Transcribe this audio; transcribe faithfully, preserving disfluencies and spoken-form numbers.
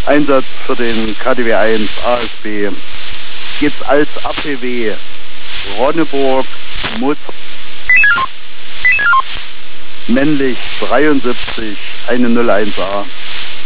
Einsatz für den K D W eins A S B. Geht's als A P W Ronneburg, Mut, männlich dreiundsiebzig, eine null eins A.